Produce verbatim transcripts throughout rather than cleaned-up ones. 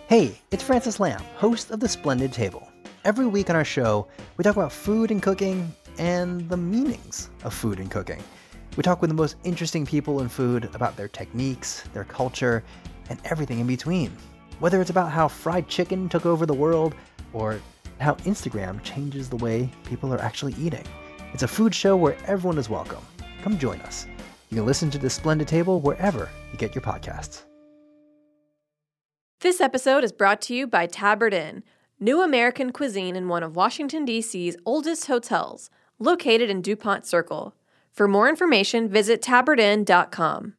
Hey, it's Francis Lamb, host of The Splendid Table. Every week on our show, we talk about food and cooking and the meanings of food and cooking. We talk with the most interesting people in food about their techniques, their culture, and everything in between. Whether it's about how fried chicken took over the world or how Instagram changes the way people are actually eating. It's a food show where everyone is welcome. Come join us. You can listen to The Splendid Table wherever you get your podcasts. This episode is brought to you by Tabard Inn, new American cuisine in one of Washington, D C's oldest hotels, located in DuPont Circle. For more information, visit tabard inn dot com.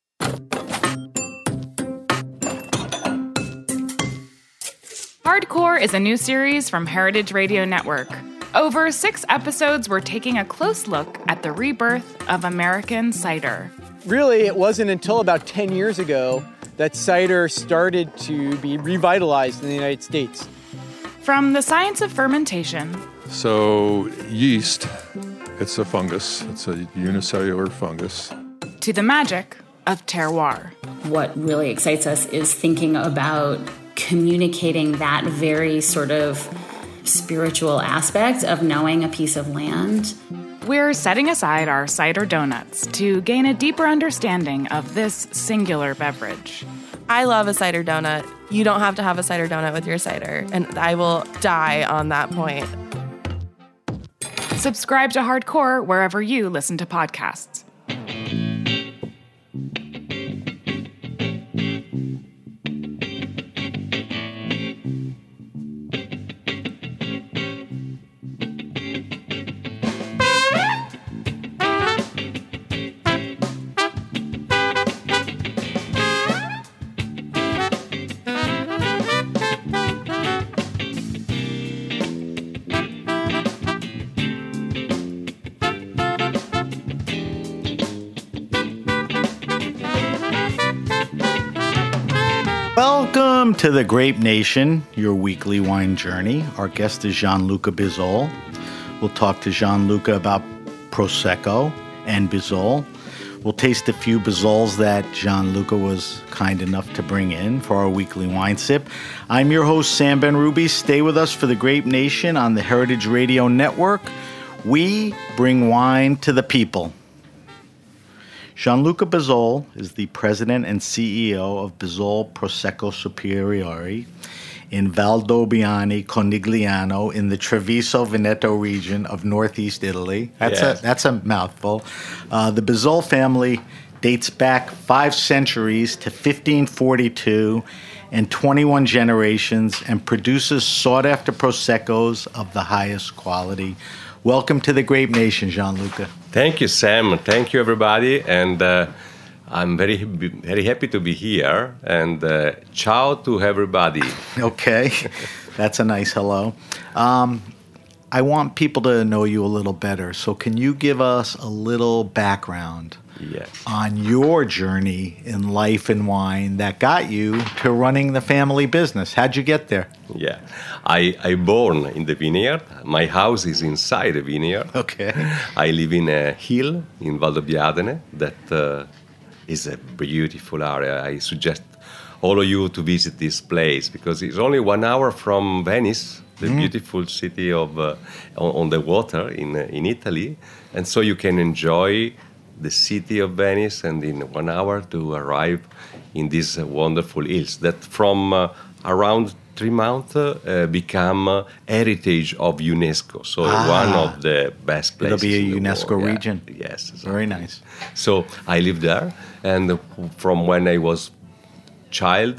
Hardcore is a new series from Heritage Radio Network. Over six episodes, we're taking a close look at the rebirth of American cider. Really, it wasn't until about ten years ago that cider started to be revitalized in the United States. From the science of fermentation. So yeast, it's a fungus. It's a unicellular fungus. To the magic of terroir. What really excites us is thinking about communicating that very sort of spiritual aspect of knowing a piece of land. We're setting aside our cider donuts to gain a deeper understanding of this singular beverage. I love a cider donut. You don't have to have a cider donut with your cider, and I will die on that point. Subscribe to Hardcore wherever you listen to podcasts. Welcome to the Grape Nation, your weekly wine journey. Our guest is Gianluca Bizzol. We'll talk to Gianluca about Prosecco and Bizzol. We'll taste a few Bizzols that Gianluca was kind enough to bring in for our weekly wine sip. I'm your host, Sam Benrubi. Stay with us for the Grape Nation on the Heritage Radio Network. We bring wine to the people. Gianluca Bizzol is the president and C E O of Bizzol Prosecco Superiore in Valdobbiadene Conigliano in the Treviso Veneto region of northeast Italy. That's yes. a that's a mouthful. Uh, the Bizzol family dates back five centuries to fifteen forty-two and twenty-one generations and produces sought-after Proseccos of the highest quality. Welcome to the Grape Nation, Gianluca. Thank you, Sam. Thank you, everybody. And uh, I'm very, very happy to be here. And uh, ciao to everybody. Okay. That's a nice hello. Um, I want people to know you a little better. So can you give us a little background yes. on your journey in life and wine that got you to running the family business? How'd you get there? Yeah, I I born in the vineyard. My house is inside the vineyard. Okay. I live in a hill in Valdobbiadene that uh, is a beautiful area. I suggest all of you to visit this place because it's only one hour from Venice, the mm. beautiful city of uh, on, on the water in uh, in Italy, and so you can enjoy the city of Venice and in one hour to arrive in these uh, wonderful hills that from uh, around three months uh, become uh, heritage of UNESCO. So ah, one of the best places. It'll be a in the UNESCO world. region. Yeah. Yes. Exactly. Very nice. So I lived there, and from when I was child,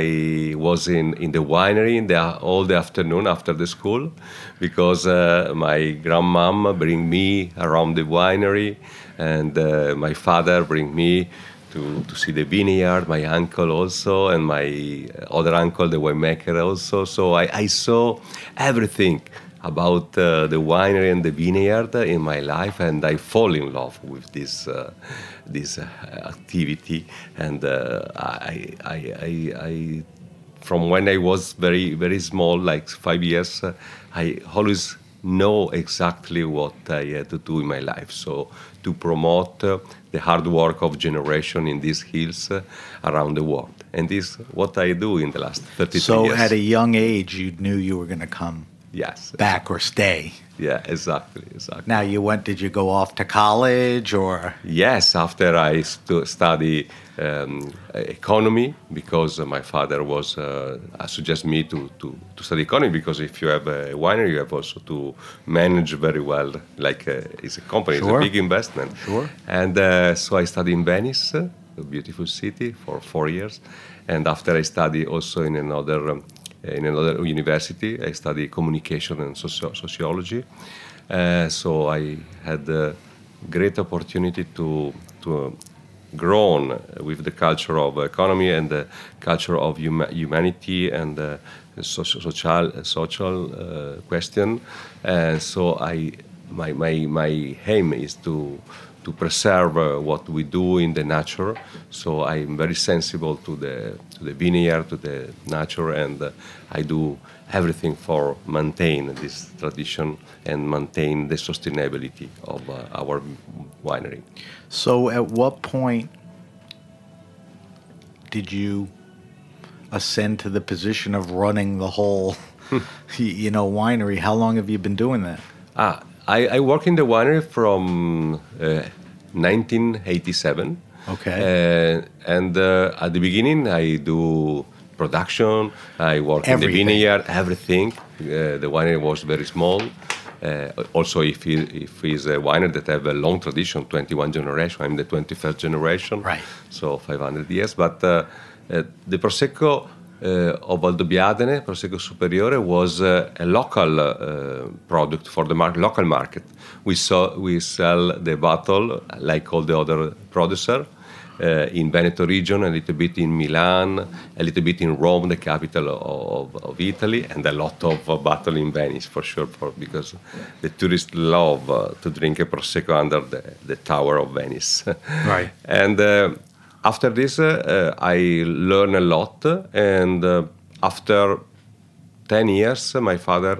I was in, in the winery in the, all the afternoon after the school, because uh, my grandmom bring me around the winery, and uh, my father bring me to, to see the vineyard, my uncle also, and my other uncle, the winemaker also. So I, I saw everything about uh, the winery and the vineyard in my life, and I fall in love with this uh, this uh, activity. And uh, I, I, I, I, from when I was very very small, like five years, uh, I always know exactly what I had to do in my life. So to promote uh, the hard work of generation in these hills uh, around the world. And this is what I do in the last thirty-three so years. So at a young age, you knew you were going to come yes, back or stay. Yeah, exactly, exactly. Now, you went, did you go off to college or? Yes, after I stu- study um, economy, because uh, my father was, uh, suggest me to, to, to study economy, because if you have a winery, you have also to manage very well, like uh, it's a company, Sure. it's a big investment. Sure. And uh, so I studied in Venice, a beautiful city, for four years. And after I studied also in another um, in another university. I studied communication and socio- sociology. Uh, so I had a great opportunity to to uh, grow with the culture of economy and the culture of hum- humanity and uh, social social, social uh, question. And so I my my my aim is to to preserve uh, what we do in the nature. So I'm very sensible to the to the vineyard, to the nature, and uh, I do everything for maintain this tradition and maintain the sustainability of uh, our winery. So at what point did you ascend to the position of running the whole, you know, winery? How long have you been doing that? Ah, I, I work in the winery from uh, nineteen eighty-seven. Okay. Uh, and uh, at the beginning, I do production. I work Everything. in the vineyard, everything. Uh, the winery was very small. Uh, also, if, it, if it's a winery that have a long tradition, twenty-one generation, I'm the twenty-first generation. Right. So five hundred years. But uh, uh, the Prosecco uh, of Valdobbiadene, Prosecco Superiore, was uh, a local uh, product for the mar- local market. We saw we sell the bottle like all the other producer uh, in Veneto region, a little bit in Milan, a little bit in Rome, the capital of, of Italy, and a lot of uh, bottle in Venice for sure, for, because the tourists love uh, to drink a prosecco under the, the Tower of Venice. Right. And uh, after this, uh, uh, I learned a lot, and uh, after ten years, my father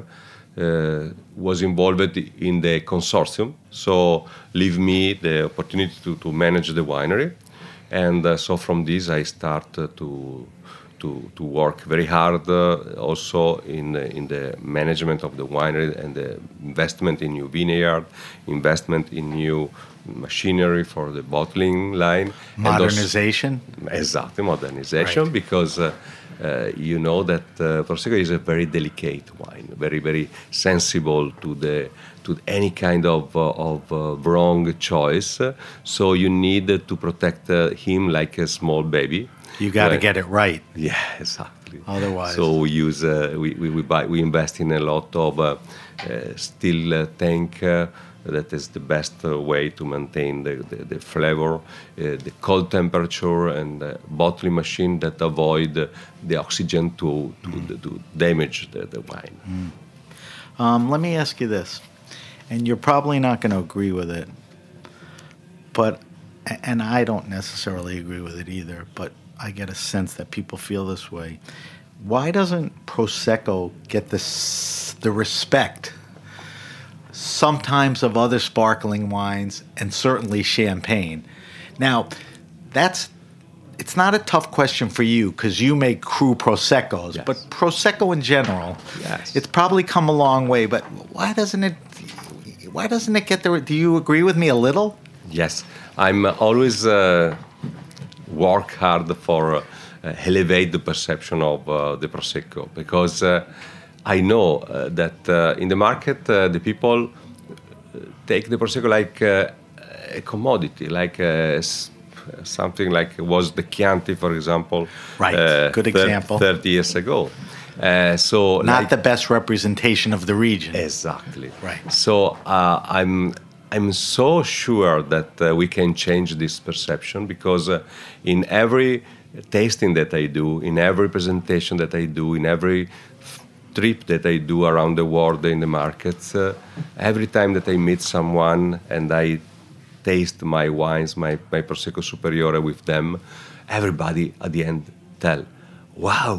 uh, was involved in the consortium, so leave me the opportunity to, to manage the winery. And uh, so from this, I start uh, to to to work very hard, uh, also in uh, in the management of the winery and the investment in new vineyard, investment in new machinery for the bottling line. Modernization? And also, exactly, modernization, Right. because uh, uh, you know that uh, Prosecco is a very delicate wine, very, very sensible to the to any kind of uh, of uh, wrong choice. So you need to protect uh, him like a small baby. You got to Right. get it right. Yeah, exactly. Otherwise. So we use uh, we, we we buy we invest in a lot of uh, uh, still uh, tank. Uh, that is the best uh, way to maintain the, the, the flavor, uh, the cold temperature, and uh, bottling machine that avoid uh, the oxygen to to, mm. to damage the, the wine. Mm. Um, let me ask you this, and you're probably not going to agree with it, but and I don't necessarily agree with it either, but I get a sense that people feel this way. Why doesn't Prosecco get this, the respect sometimes of other sparkling wines and certainly champagne? Now, that's it's not a tough question for you because you make cru Proseccos, Yes. but Prosecco in general, Yes. it's probably come a long way. But why doesn't it? Why doesn't it get there? Do you agree with me a little? Yes, I'm always uh, work hard for uh, elevate the perception of uh, the Prosecco, because uh, I know uh, that uh, in the market uh, the people take the Prosecco like uh, a commodity, like uh, s- something like was the Chianti, for example. Right, uh, good thir- example. thirty years ago. Uh, so Not like, the best representation of the region. Exactly. Right. So uh, I'm I'm so sure that uh, we can change this perception, because uh, in every tasting that I do, in every presentation that I do, in every f- trip that I do around the world in the markets, uh, every time that I meet someone and I taste my wines, my, my Prosecco Superiore with them, everybody at the end tell, wow,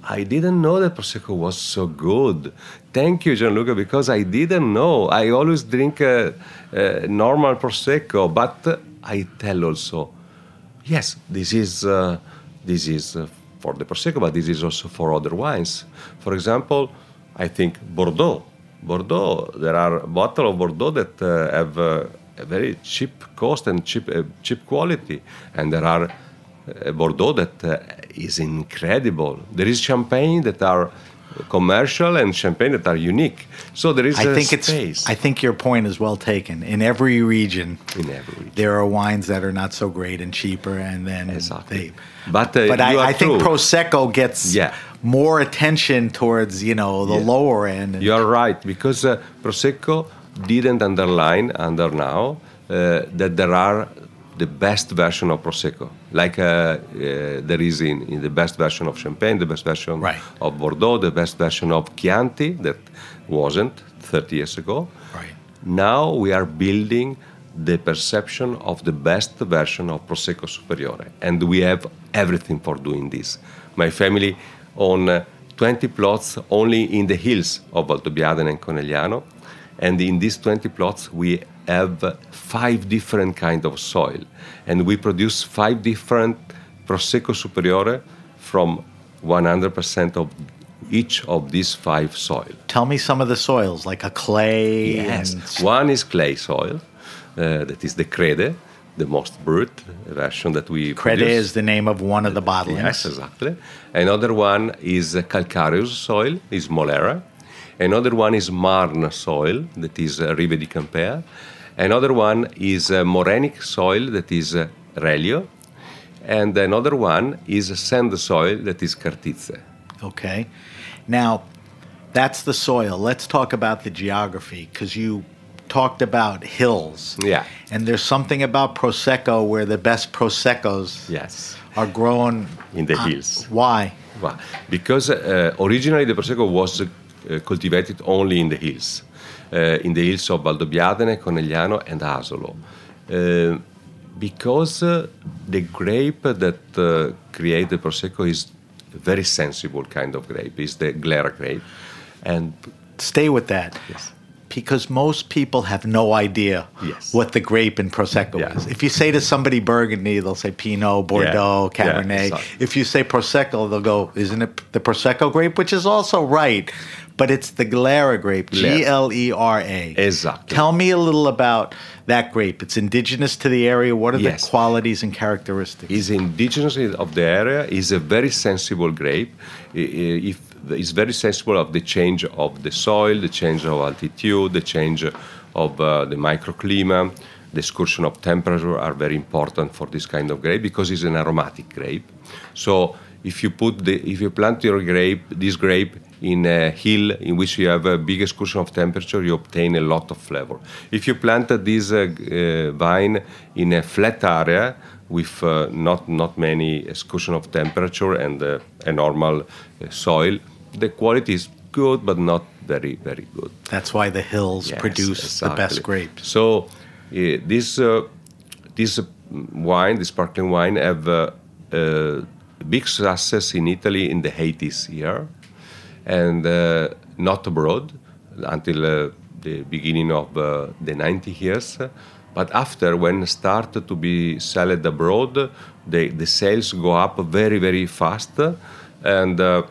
I didn't know that Prosecco was so good. Thank you, Gianluca, because I didn't know. I always drink uh, uh, normal Prosecco, but uh, I tell also, yes, this is uh, this is uh, for the Prosecco, but this is also for other wines. For example, I think Bordeaux. Bordeaux, there are bottles of Bordeaux that uh, have uh, a very cheap cost and cheap uh, cheap quality, and there are uh, Bordeaux that uh, is incredible. There is champagne that are commercial and champagne that are unique. So there is I a think space. It's, I think your point is well taken. In every region, in every region, there are wines that are not so great and cheaper, and then exactly. they. But, uh, but I, I think Prosecco gets yeah. more attention towards, you know, the yeah. lower end. You are right, because uh, Prosecco didn't underline under now uh, that there are the best version of Prosecco. Like uh, uh, there is in, in the best version of Champagne, the best version right. of Bordeaux, the best version of Chianti, that wasn't thirty years ago. Right. Now we are building the perception of the best version of Prosecco Superiore. And we have everything for doing this. My family own uh, twenty plots only in the hills of Valdobbiadene and Conegliano. And in these twenty plots, we have uh, five different kinds of soil. And we produce five different Prosecco Superiore from one hundred percent of each of these five soil. Tell me some of the soils, like a clay. Yes. And... One is clay soil. Uh, that is the Crede, the most brut version that we Crede produce. is the name of one of the bottlings. Yes, exactly. Another one is uh, calcareous soil, is Molera. Another one is Marne soil, that is uh, Rive di Campea. Another one is uh, Morenic soil, that is uh, Relio. And another one is sand soil, that is Cartizze. Okay. Now, that's the soil. Let's talk about the geography, because you talked about hills. Yeah. And there's something about Prosecco where the best Proseccos yes. are grown in the on, hills. Why? Why? Because uh, originally the Prosecco was uh, cultivated only in the hills, uh, in the hills of Valdobbiadene, Conegliano, and Asolo. Uh, because uh, the grape that uh, creates the Prosecco is a very sensible kind of grape. It's the Glera grape. And stay with that. Yes. Because most people have no idea yes. what the grape in Prosecco yeah. is. If you say to somebody Burgundy, they'll say Pinot, Bordeaux, yeah. Cabernet. Yeah, exactly. If you say Prosecco, they'll go, isn't it the Prosecco grape? Which is also right. But it's the Glera grape, G L E R A. Exactly. Tell me a little about that grape. It's indigenous to the area. What are yes. the qualities and characteristics? It's indigenous of the area. It's a very sensible grape. If It's very sensible of the change of the soil, the change of altitude, the change of uh, the microclimate, the excursion of temperature are very important for this kind of grape because it's an aromatic grape. So if you put the if you plant your grape, this grape in a hill in which you have a big excursion of temperature, you obtain a lot of flavor. If you planted this uh, uh, vine in a flat area with uh, not not many excursion of temperature and uh, a normal uh, soil, the quality is good, but not very, very good. That's why the hills yes, produce exactly. the best grapes. So uh, this uh, this uh, wine, this sparkling wine, have uh, uh, big success in Italy in the eighties year, and uh, not abroad until uh, the beginning of uh, the nineties years. But after, when started to be sold abroad, the, the sales go up very, very fast. And uh,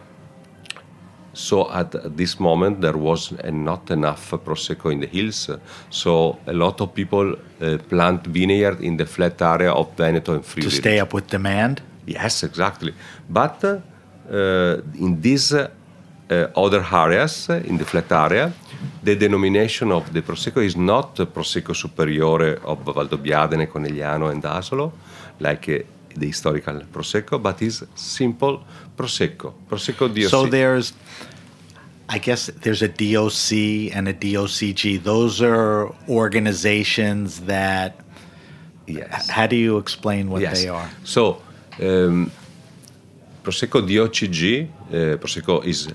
so at this moment, there was uh, not enough Prosecco in the hills. So a lot of people uh, plant vineyard in the flat area of Veneto and Friuli. To stay up with demand? Yes, exactly. But uh, uh, in these uh, other areas, uh, in the flat area, the denomination of the Prosecco is not Prosecco Superiore of Valdobbiadene, Conegliano, and Asolo, like uh, the historical Prosecco, but is simple Prosecco, Prosecco D O C. So there's, I guess there's a D O C and a D O C G. Those are organizations that, yes. How do you explain what yes. they are? So, um, Prosecco D O C G, uh, Prosecco is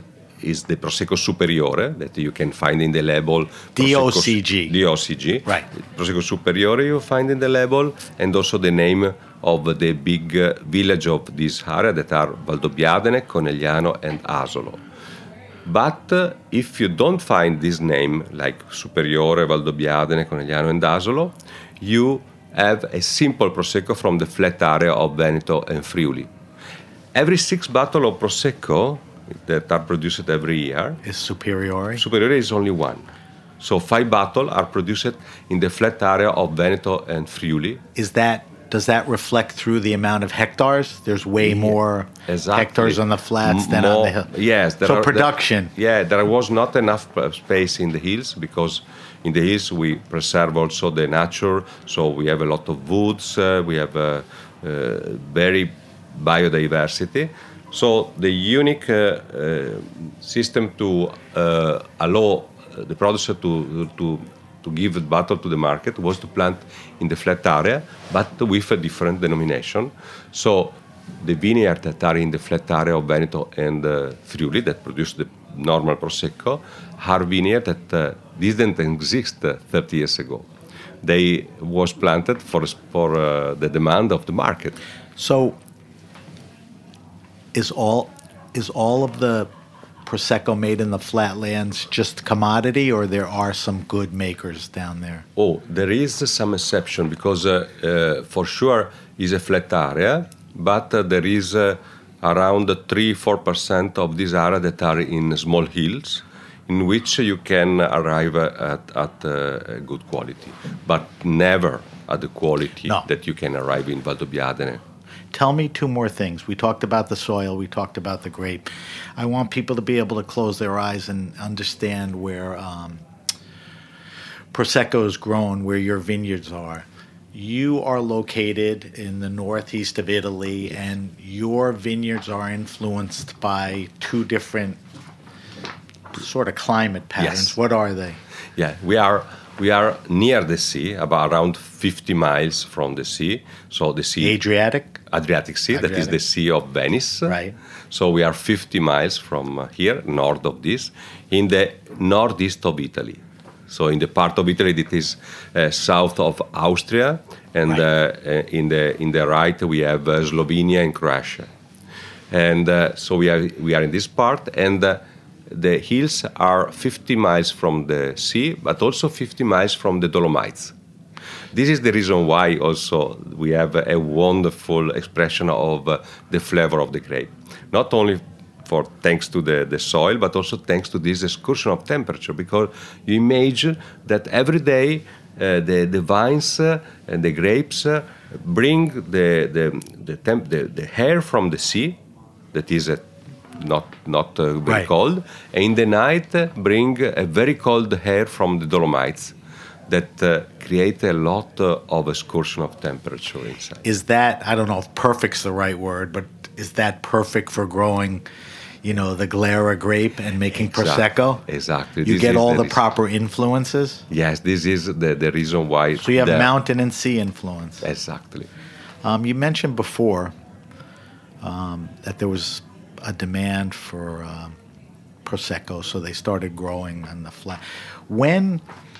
is the Prosecco Superiore that you can find in the label. D O C G. D O C G. Right. Prosecco Superiore you find in the label, and also the name of the big uh, village of this area that are Valdobbiadene, Conegliano, and Asolo. But uh, if you don't find this name, like Superiore, Valdobbiadene, Conegliano, and Asolo, you have a simple Prosecco from the flat area of Veneto and Friuli. Every six bottles of Prosecco that are produced every year is Superiore. Superiore is only one. So five bottles are produced in the flat area of Veneto and Friuli. Is that does that reflect through the amount of hectares? There's way yeah, more exactly. hectares on the flats M- than more, on the hill. Yes. There so are, production. There, yeah, there was not enough space in the hills because in the hills we preserve also the nature. So we have a lot of woods. Uh, we have a, uh, very biodiversity. So the unique uh, uh, system to uh, allow the producer to to to give a bottle to the market was to plant in the flat area, but with a different denomination. So the vineyards that are in the flat area of Veneto and uh, Friuli that produce the normal Prosecco are vineyards that uh, didn't exist uh, thirty years ago. They was planted for for uh, the demand of the market. So. Is all is all of the Prosecco made in the flatlands just commodity, or there are some good makers down there? Oh, there is some exception because uh, uh, for sure is a flat area, but uh, there is uh, around three four percent of this area that are in small hills, in which you can arrive at at uh, good quality, but never at the quality no. that you can arrive in Valdobbiadene. Tell me two more things. We talked about the soil. We talked about the grape. I want people to be able to close their eyes and understand where um, Prosecco is grown, where your vineyards are. You are located in the northeast of Italy, and your vineyards are influenced by two different sort of climate patterns. Yes. What are they? Yeah, we are... We are near the sea, about around fifty miles from the sea. So the sea, Adriatic, Adriatic Sea, Adriatic. That is the Sea of Venice. Right. So we are fifty miles from uh, here, north of this, in the northeast of Italy. So in the part of Italy that is uh, south of Austria, and right. uh, in the in the right we have uh, Slovenia and Croatia. And uh, so we are we are in this part, and. Uh, The hills are fifty miles from the sea, but also fifty miles from the Dolomites. This is the reason why also we have a wonderful expression of uh, the flavor of the grape. Not only for thanks to the, the soil, but also thanks to this excursion of temperature, because you imagine that every day uh, the, the vines uh, and the grapes uh, bring the, the, the, temp- the, the air from the sea, that is a not not uh, very right. cold, and in the night uh, bring a very cold air from the Dolomites that uh, create a lot uh, of excursion of temperature inside. Is that, I don't know if perfect's the right word, but is that perfect for growing, you know, the Glera grape and making exactly. Prosecco? Exactly. You this get all the, the proper influences? Yes, this is the, the reason why. So you have the, mountain and sea influence. Exactly. Um, you mentioned before um, that there was a demand for um, Prosecco, so they started growing on the flat. When,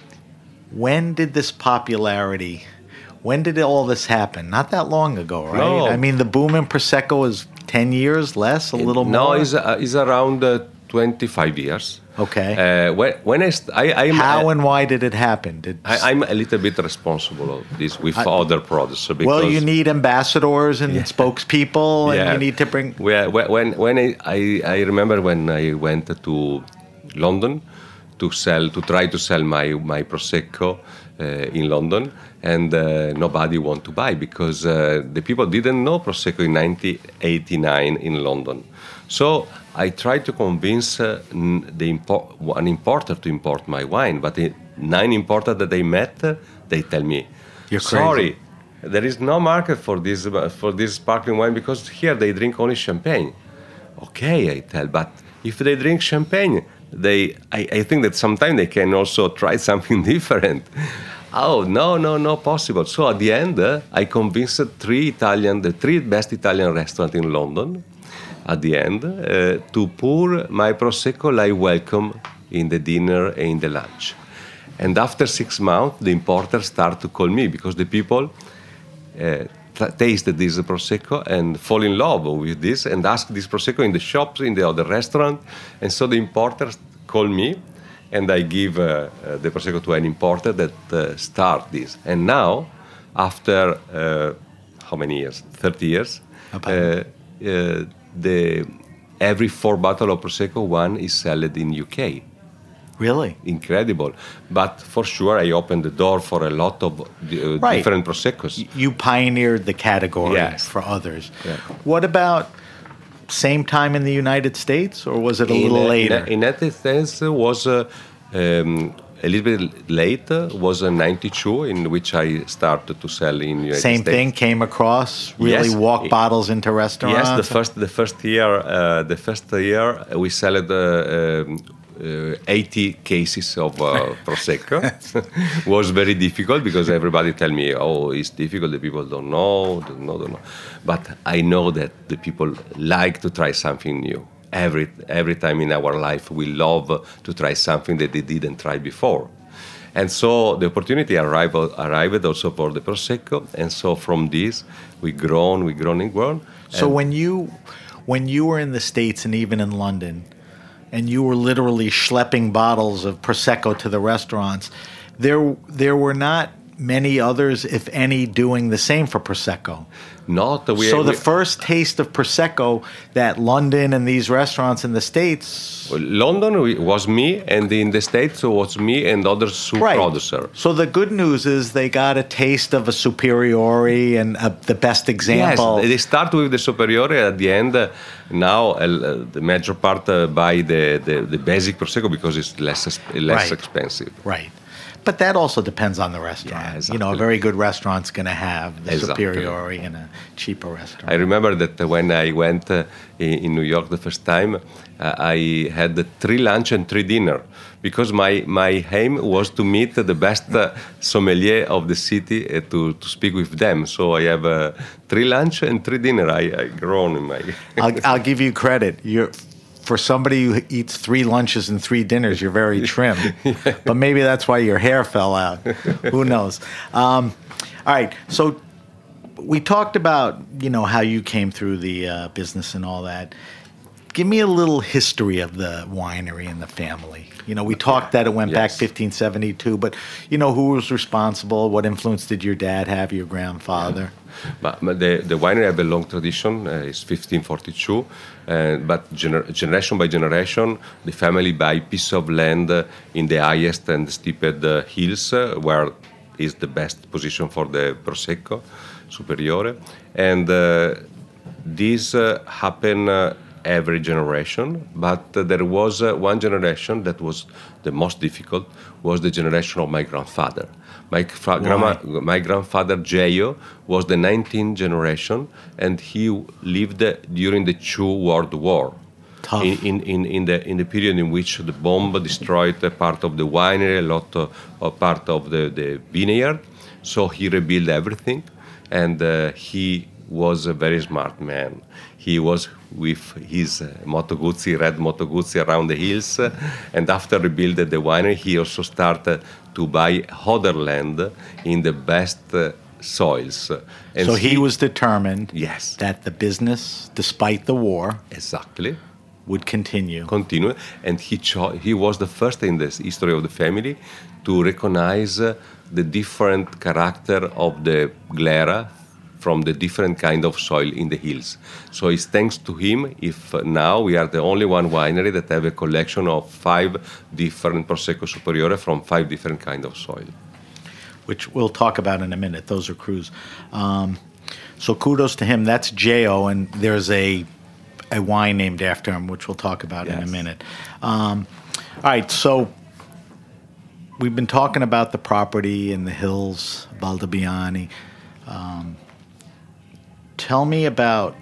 when did this popularity, when did all this happen? Not that long ago, right? No. I mean, the boom in Prosecco is ten years, less, a little no, more? No, it's, uh, it's around uh, twenty-five years. Okay. Uh, when, when I, st- I, I'm, How uh, and why did it happen? Did I, I'm a little bit responsible of this with I, other products. Because well, you need ambassadors and yeah. spokespeople, yeah. and you need to bring. Yeah, when when I, I I remember when I went to London to sell to try to sell my my Prosecco uh, in London, and uh, nobody want to buy because uh, the people didn't know Prosecco in nineteen eighty-nine in London. So I tried to convince uh, the import, one importer to import my wine, but the nine importers that I met, uh, they tell me, You're sorry, crazy. there is no market for this uh, for this sparkling wine because here they drink only champagne. Okay, I tell, but if they drink champagne, they I, I think that sometimes they can also try something different. Oh, no, no, no possible. So at the end, uh, I convinced three Italian, the three best Italian restaurants in London, at the end uh, to pour my Prosecco like welcome in the dinner and in the lunch. And after six months, the importers start to call me because the people uh, t- tasted this Prosecco and fall in love with this and ask this Prosecco in the shops, in the other restaurant. And so the importers call me and I give uh, uh, the Prosecco to an importer that uh, start this. And now, after uh, how many years? thirty years. Uh, uh, the every four bottle of Prosecco, one is sold in U K. Really? Incredible. But for sure, I opened the door for a lot of uh, right. different Proseccos. You pioneered the category yes. for others. Yeah. What about same time in the United States, or was it a in, little uh, later? In the United States was uh, um, a little bit later, was uh, ninety-two, in which I started to sell in the United Same States. thing, came across, really yes. walk bottles into restaurants? Yes, the first the first year, uh, the first year we sold uh, um, uh, eighty cases of uh, Prosecco. Was very difficult because everybody tell me, oh, it's difficult, the people don't know, don't know, don't know. But I know that the people like to try something new. Every every time in our life, we love to try something that they didn't try before. And so the opportunity arrived, arrived also for the Prosecco. And so from this, we grown, we grown and grown. So and when you when you were in the States and even in London, and you were literally schlepping bottles of Prosecco to the restaurants, there there were not many others, if any, doing the same for Prosecco. Not we, so the we, first taste of Prosecco that London and these restaurants in the States... Well, London was me, and in the States was me and other soup right. producer. So the good news is they got a taste of a superiore and a, the best example. Yes, they start with the superiore. At the end, uh, now uh, the major part uh, buy the, the, the basic Prosecco because it's less, less right. expensive. Right. But that also depends on the restaurant. Yeah, exactly. You know, a very good restaurant's going to have the Exactly. superiore in a cheaper restaurant. I remember that when I went uh, in, in New York the first time, uh, I had three lunch and three dinner because my, my aim was to meet the best uh, sommelier of the city uh, to, to speak with them. So I have uh, three lunch and three dinner. I, I grown in my... I'll, I'll give you credit. You're... For somebody who eats three lunches and three dinners, you're very trim. yeah. But maybe that's why your hair fell out. Who knows? Um, all right. So we talked about, you know, how you came through the uh, business and all that. Give me a little history of the winery and the family. You know, we talked that it went yes. back fifteen seventy-two, but, you know, who was responsible? What influence did your dad have, your grandfather? But, but the, the winery have a long tradition. Uh, it's fifteen forty-two. Uh, but gener- generation by generation, the family buy piece of land uh, in the highest and steepest uh, hills uh, where is the best position for the Prosecco Superiore. And uh, this uh, happen uh, every generation, but uh, there was uh, one generation that was the most difficult, was the generation of my grandfather. My, fa- grandma, my grandfather, Geo, was the nineteenth generation, and he lived during the two World War. Tough. In, in, in, in, the, in the period in which the bomb destroyed a part of the winery, a lot of, of part of the, the vineyard. So he rebuilt everything, and uh, he was a very smart man. He was with his uh, Moto Guzzi, red Moto Guzzi around the hills, uh, and after rebuilding the winery, he also started to buy other land in the best uh, soils. And so he, he was determined yes. that the business, despite the war, exactly, would continue. Continue, and he cho- he was the first in the history of the family to recognize uh, the different character of the glera from the different kind of soil in the hills. So it's thanks to him if uh, now we are the only one winery that have a collection of five different Prosecco Superiore from five different kind of soil. Which we'll talk about in a minute. Those are Cruz. Um, so kudos to him. That's J O, and there's a a wine named after him, which we'll talk about yes. in a minute. Um, all right, so we've been talking about the property in the hills, Valdobbiadene. Um, tell me about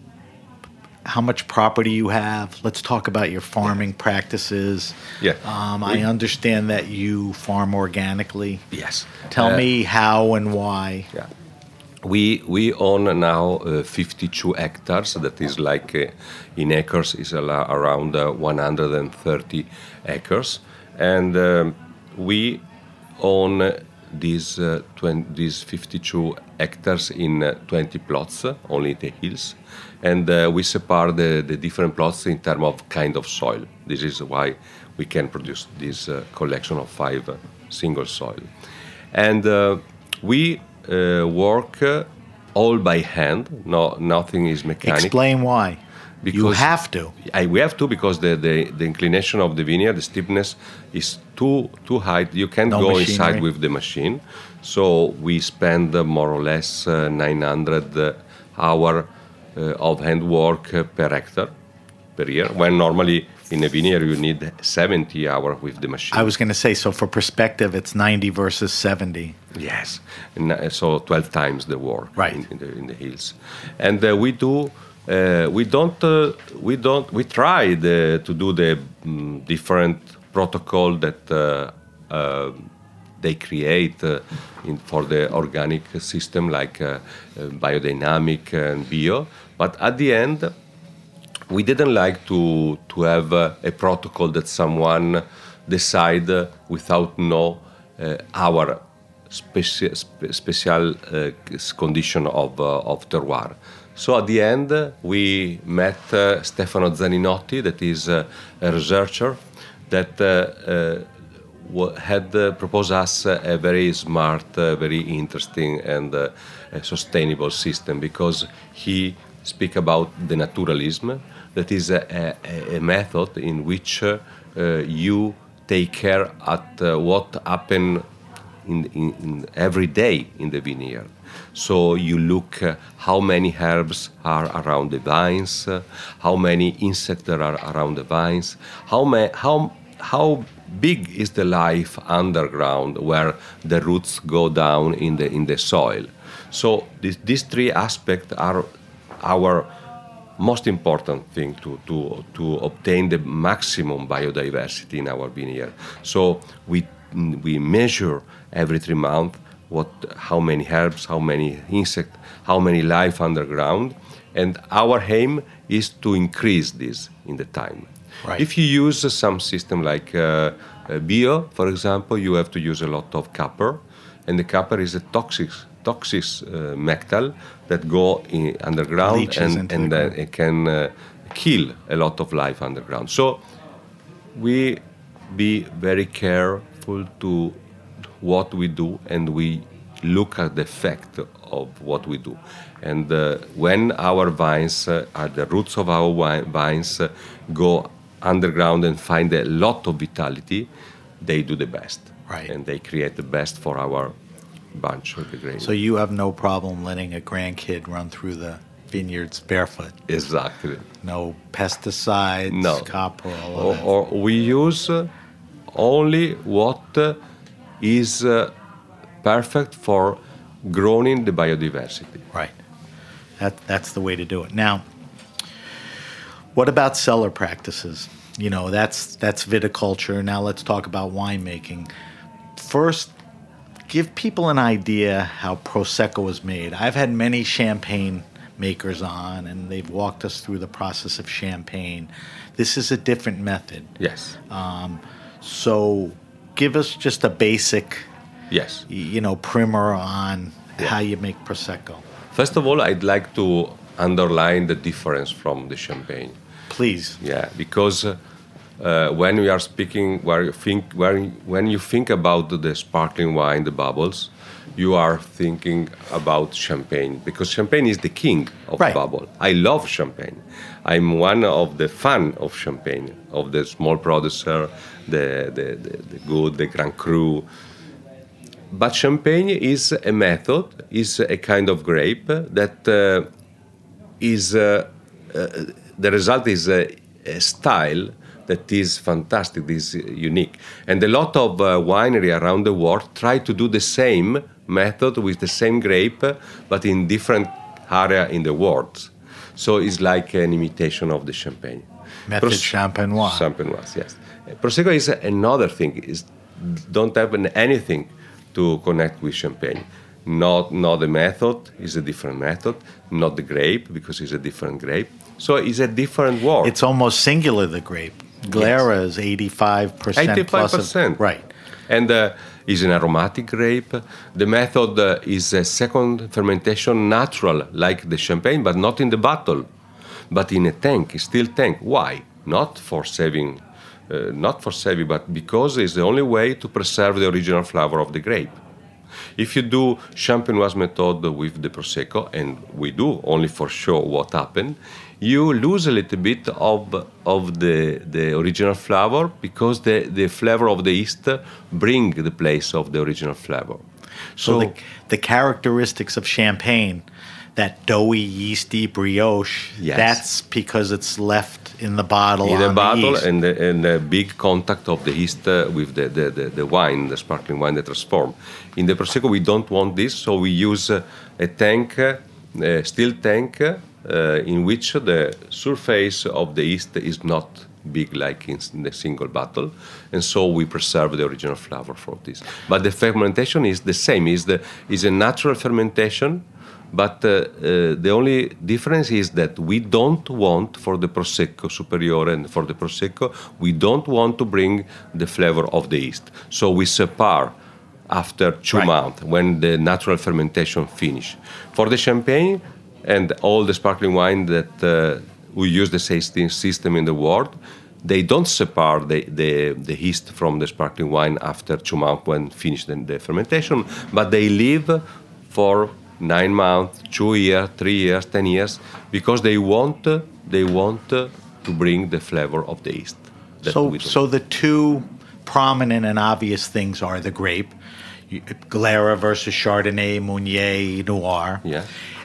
how much property you have. Let's talk about your farming practices. Yeah. Um, I understand that you farm organically. Yes. Tell uh, me how and why. Yeah. we we own now uh, fifty-two hectares. That is like uh, in acres is al- around uh, one hundred thirty acres, and um, we own uh, these uh, twenty, these fifty-two hectares in uh, twenty plots, uh, only in the hills, and uh, we separate the, the different plots in terms of kind of soil. This is why we can produce this uh, collection of five uh, single soil, and uh, we uh, work uh, all by hand. No, nothing is mechanical. Explain why. Because you have to. I, we have to because the, the, the inclination of the vineyard, the steepness, is too too high. You can't No go machinery. inside with the machine. So we spend uh, more or less uh, nine hundred uh, hours uh, of handwork uh, per hectare per year, when normally in a vineyard you need seventy hours with the machine. I was going to say, so for perspective, it's ninety versus seventy. Yes, and, uh, so twelve times the work Right. in, in, the, in the hills. And uh, we do... Uh, we don't. Uh, we don't. We try the, to do the um, different protocol that uh, uh, they create uh, in, for the organic system, like uh, uh, biodynamic and bio. But at the end, we didn't like to to have uh, a protocol that someone decide uh, without know uh, our speci- spe- special uh, condition of uh, of terroir. So at the end, uh, we met uh, Stefano Zaninotti, that is uh, a researcher that uh, uh, w- had uh, proposed us uh, a very smart, uh, very interesting and uh, a sustainable system, because he speak about the naturalism, that is a, a, a method in which uh, uh, you take care at uh, what happen in, in, in every day in the vineyard. So you look uh, how many herbs are around the vines, uh, how many insects there are around the vines, how ma- how how big is the life underground where the roots go down in the in the soil. So this, these three aspects are our most important thing to, to, to obtain the maximum biodiversity in our vineyard. So we we measure every three months what, how many herbs, how many insects, how many life underground, and our aim is to increase this in the time. Right. If you use uh, some system like uh, uh, bio, for example, you have to use a lot of copper, and the copper is a toxic toxic uh, metal that go in underground Leaches and, into and the uh, ground. it can uh, kill a lot of life underground. So we be very careful to what we do, and we look at the effect of what we do. And uh, when our vines, uh, at the roots of our wi- vines, uh, go underground and find a lot of vitality, they do the best. Right. And they create the best for our bunch of the grain. So you have no problem letting a grandkid run through the vineyards barefoot? Exactly. No pesticides, No. copper, all of Or, that? or we use uh, only what uh, is uh, perfect for growing the biodiversity. Right. That, that's the way to do it. Now, what about cellar practices? You know, that's that's viticulture. Now let's talk about winemaking. First, give people an idea how Prosecco is made. I've had many champagne makers on, and they've walked us through the process of champagne. This is a different method. Yes. Um, so give us just a basic, Yes. y- you know, primer on how you make Prosecco. First of all, I'd like to underline the difference from the champagne. Please. Yeah, because uh, uh, when we are speaking, where you think, where, when you think about the sparkling wine, the bubbles, you are thinking about champagne, because champagne is the king of Right. bubble. I love champagne. I'm one of the fan of champagne, of the small producer, the, the, the, the good, the Grand Cru. But champagne is a method, is a kind of grape that uh, is, uh, uh, the result is a, a style that is fantastic, is unique. And a lot of uh, winery around the world try to do the same method with the same grape, but in different area in the world. So it's like an imitation of the champagne. Method Pros- champenois. Champenoise, yes. Prosecco is another thing. Is don't have an- anything to connect with champagne. Not, not the method, is a different method. Not the grape, because it's a different grape. So it's a different wort. It's almost singular, the grape. Glera yes. is eighty-five percent. eighty-five percent. Plus of, right. And uh, is an aromatic grape. The method uh, is a second fermentation natural, like the champagne, but not in the bottle, but in a tank, a steel tank. Why? Not for saving, uh, not for saving, but because it's the only way to preserve the original flavor of the grape. If you do champenoise method with the Prosecco, and we do only for show what happened, you lose a little bit of of the the original flavor, because the, the flavor of the yeast bring the place of the original flavor. So, so the, the characteristics of champagne, that doughy, yeasty brioche, yes. that's because it's left in the bottle. In on the bottle, the and the, and the big contact of the yeast uh, with the, the, the, the wine, the sparkling wine that transform. In the Prosecco, we don't want this, so we use uh, a tank, uh, a steel tank, uh, in which the surface of the yeast is not big like in the single bottle, and so we preserve the original flavor for this. But the fermentation is the same, is the is a natural fermentation. But uh, uh, the only difference is that we don't want, for the Prosecco Superiore and for the Prosecco, we don't want to bring the flavor of the yeast. So we separate after two right. months, when the natural fermentation finish. For the champagne and all the sparkling wine that uh, we use the same system in the world, they don't separate the, the, the yeast from the sparkling wine after two months when finished the, the fermentation, but they leave for nine months, two years, three years, ten years, because they want they want to bring the flavor of the yeast. So, so the two prominent and obvious things are the grape, Glera versus Chardonnay, Meunier, Noir, yeah,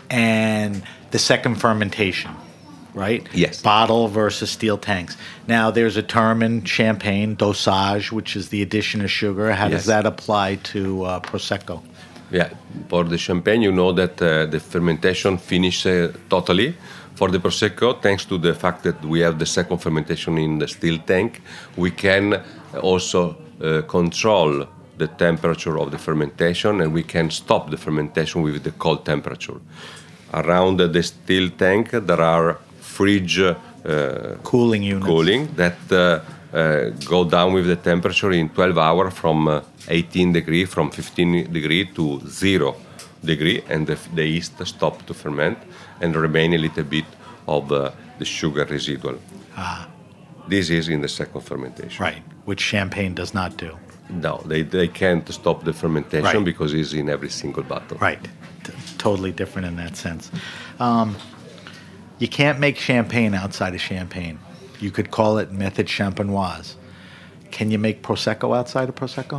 and the second fermentation, right? Yes. Bottle versus steel tanks. Now, there's a term in champagne, dosage, which is the addition of sugar. How yes. does that apply to uh, Prosecco? Yeah, for the champagne, you know that uh, the fermentation finishes uh, totally. For the Prosecco, thanks to the fact that we have the second fermentation in the steel tank, we can also uh, control the temperature of the fermentation, and we can stop the fermentation with the cold temperature. Around the steel tank, there are fridge uh, cooling units cooling that uh, uh, go down with the temperature in twelve hours from uh, eighteen degree, from fifteen degree to zero degree, and the, the yeast stop to ferment and remain a little bit of uh, the sugar residual. Ah. This is in the second fermentation. Right, which champagne does not do. No, they, they can't stop the fermentation right. because it's in every single bottle. Right, T- totally different in that sense. Um, you can't make champagne outside of champagne. You could call it method champenoise. Can you make Prosecco outside of Prosecco?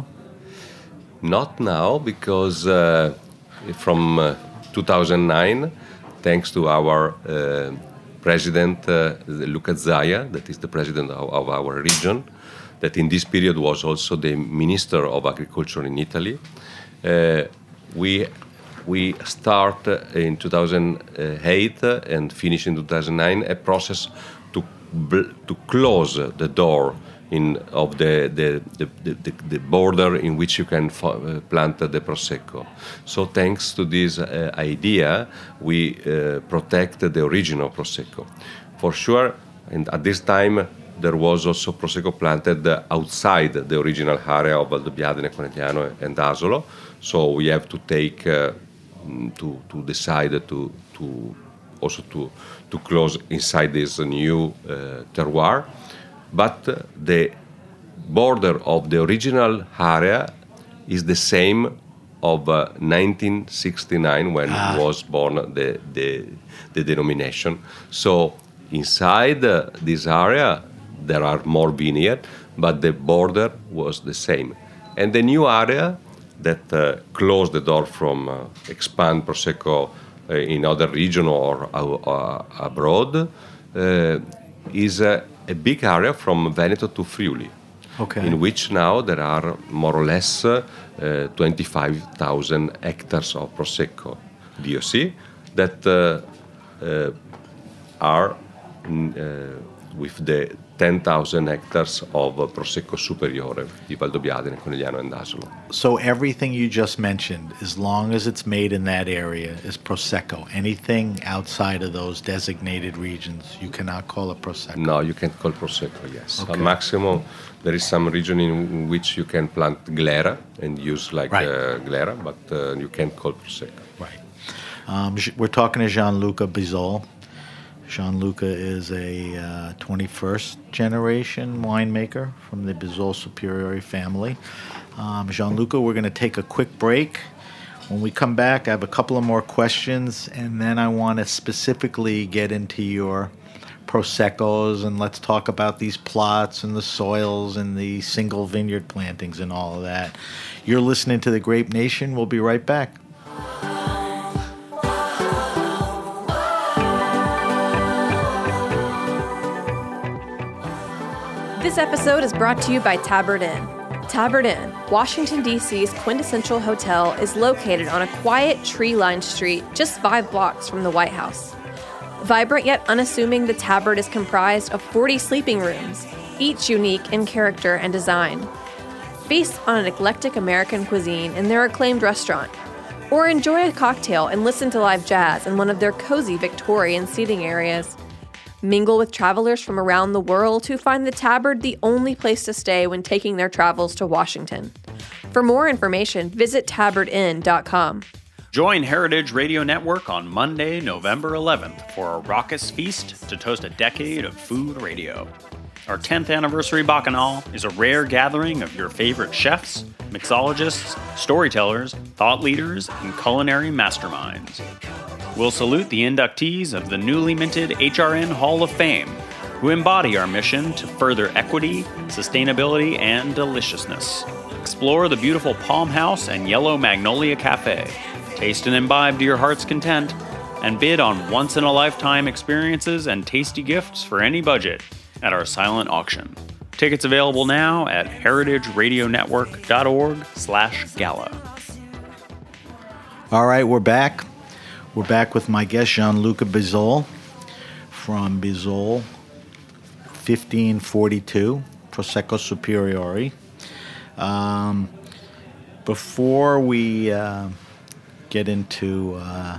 Not now, because uh, from uh, two thousand nine, thanks to our uh, president, uh, Luca Zaia, that is the president of, of our region, that in this period was also the Minister of Agriculture in Italy, uh, we we start in two thousand eight and finish in two thousand nine a process to to close the door in of the the, the, the, the border in which you can f- plant the Prosecco. So thanks to this uh, idea, we uh, protect the original Prosecco. For sure, and at this time, there was also Prosecco planted outside the original area of Valdobbiadene, Conegliano, and Asolo. So we have to take, uh, to, to decide to, to also to, to close inside this new uh, terroir. But uh, the border of the original area is the same of uh, nineteen sixty-nine, when ah. was born the, the, the denomination. So inside uh, this area, there are more vineyards, but the border was the same. And the new area that uh, closed the door from uh, expand Prosecco uh, in other region or uh, abroad uh, is uh, a big area from Veneto to Friuli, okay. in which now there are more or less uh, twenty-five thousand hectares of Prosecco D O C that uh, uh, are uh, with the ten thousand hectares of uh, Prosecco Superiore di Valdobbiadene, Conegliano, and Asolo. So everything you just mentioned, as long as it's made in that area, is Prosecco. Anything outside of those designated regions, you cannot call it Prosecco. No, you can call Prosecco, yes. Okay. Al maximum, there is some region in which you can plant Glera and use like Right. uh, Glera, but uh, you can't call Prosecco. Right. Um, J- we're talking to Gianluca Bisol. Gianluca is a uh, twenty-first generation winemaker from the Bisol Superiore family. Um, Gianluca, we're going to take a quick break. When we come back, I have a couple of more questions, and then I want to specifically get into your Proseccos, and let's talk about these plots and the soils and the single vineyard plantings and all of that. You're listening to The Grape Nation. We'll be right back. This episode is brought to you by Tabard Inn. Tabard Inn, Washington, D C's quintessential hotel, is located on a quiet, tree-lined street just five blocks from the White House. Vibrant yet unassuming, the Tabard is comprised of forty sleeping rooms, each unique in character and design. Feast on an eclectic American cuisine in their acclaimed restaurant, or enjoy a cocktail and listen to live jazz in one of their cozy Victorian seating areas. Mingle with travelers from around the world who find the Tabard the only place to stay when taking their travels to Washington. For more information, visit tabard inn dot com. Join Heritage Radio Network on Monday, November eleventh for a raucous feast to toast a decade of food radio. Our tenth anniversary Bacchanal is a rare gathering of your favorite chefs, mixologists, storytellers, thought leaders, and culinary masterminds. We'll salute the inductees of the newly minted H R N Hall of Fame, who embody our mission to further equity, sustainability, and deliciousness. Explore the beautiful Palm House and Yellow Magnolia Cafe, taste and imbibe to your heart's content, and bid on once-in-a-lifetime experiences and tasty gifts for any budget at our silent auction. Tickets available now at heritage radio network dot org slash gala. All right, we're back. We're back with my guest, Gianluca Bisol from Bisol fifteen forty-two, Prosecco Superiore. Um, before we uh, get into uh,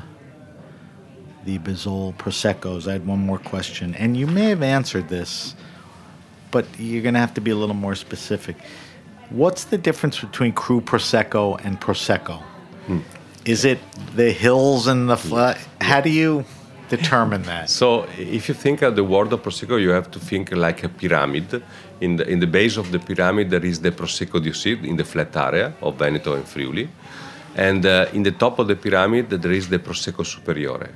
the Bisol Proseccos, I had one more question. And you may have answered this, but you're going to have to be a little more specific. What's the difference between Cru Prosecco and Prosecco? Hmm. Is it the hills and the flat? How do you determine that? So, if you think of the word of Prosecco, you have to think like a pyramid. In the in the base of the pyramid, there is the Prosecco di Ussid in the flat area of Veneto and Friuli, and uh, in the top of the pyramid there is the Prosecco Superiore.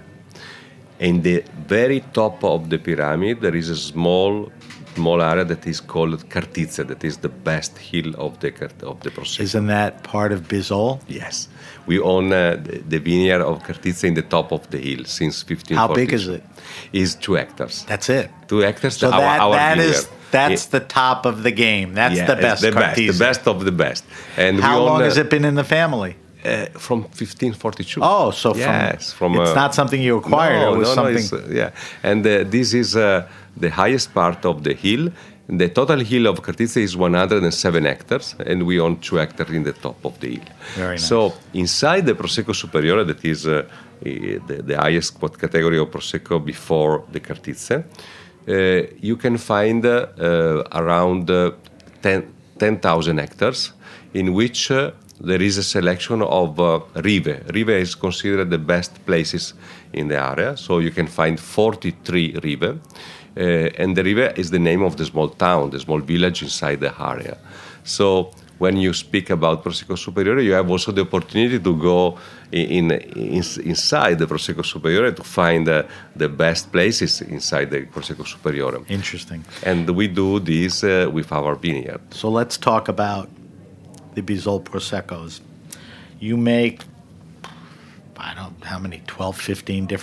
In the very top of the pyramid, there is a small small area that is called Cartizze, that is the best hill of the of the Prosecco. Isn't that part of Bisol? Yes. We own uh, the, the vineyard of Cartizze in the top of the hill since fifteen forty. How big is it? Is two hectares. That's it. Two hectares. So our, that, our that vineyard. is that's It- the top of the game. That's yeah, the it's best the best, Cartizze. the best of the best. And How we own, long uh, has it been in the family? Uh, from fifteen forty-two. Oh, so from, yes, from it's uh, not something you acquired. No, it was no, no, something. it's, uh, yeah, and uh, this is uh, the highest part of the hill. The total hill of Cartizze is one hundred seven hectares, and we own two hectares in the top of the hill. Very nice. So inside the Prosecco Superiore, that is uh, the, the highest category of Prosecco before the Cartizze, uh, you can find uh, uh, around uh, ten thousand hectares in which uh, there is a selection of uh, rive. Rive is considered the best places in the area, so you can find forty-three rive. Uh, and the Rive is the name of the small town, the small village inside the area. So when you speak about Prosecco Superiore, you have also the opportunity to go in, in, inside the Prosecco Superiore to find uh, the best places inside the Prosecco Superiore. Interesting. And we do this uh, with our vineyard. So let's talk about the Bisol Proseccos. You make, I don't know how many, twelve, fifteen different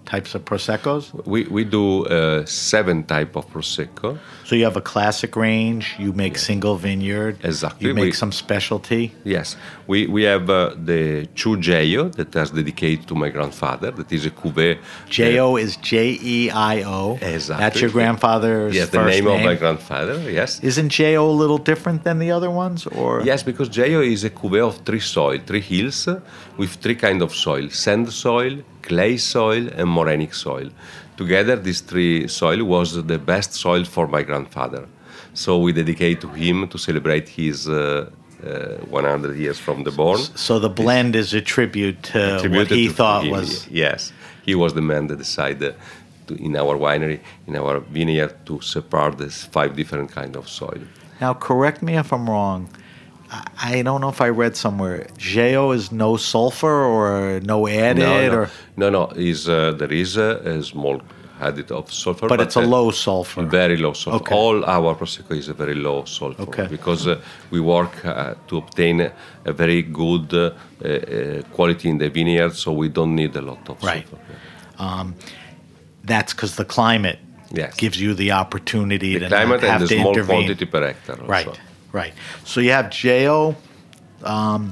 types of Proseccos? We we do uh, seven type of Prosecco. So you have a classic range, you make single vineyard, Exactly. you make We- some specialty. Yes, we we have uh, the Chu Geio that was dedicated to my grandfather. That is a cuvée. J O is J E I O. Exactly. That's your grandfather's Yes, the first name, name. of my grandfather. Yes. Isn't J O a little different than the other ones, or Yes, because Geio is a cuvée of three soil, three hills, uh, with three kind of soil: sand soil, clay soil, and morenic soil. Together, these three soil was the best soil for my grandfather. So we dedicate to him to celebrate his uh, uh, one hundred years from the born. So the blend is a tribute to what Attributed he to thought him. was. Yes, he was the man that decided to, in our winery, in our vineyard, to separate these five different kind of soil. Now, correct me if I'm wrong. I I don't know if I read somewhere. J O is no sulfur or no added, no, no, or no, no. Is uh, there is a, a small added of sulfur, but it's a uh, low sulfur. Very low sulfur. Okay. All our Prosecco is a very low sulfur Okay. because uh, we work uh, to obtain a, a very good uh, uh, quality in the vineyard, so we don't need a lot of Right. sulfur. Um, that's because the climate Yes. gives you the opportunity The to climate not have and the to small intervene. quantity per hectare. Also. Right, right. So you have J O. Um,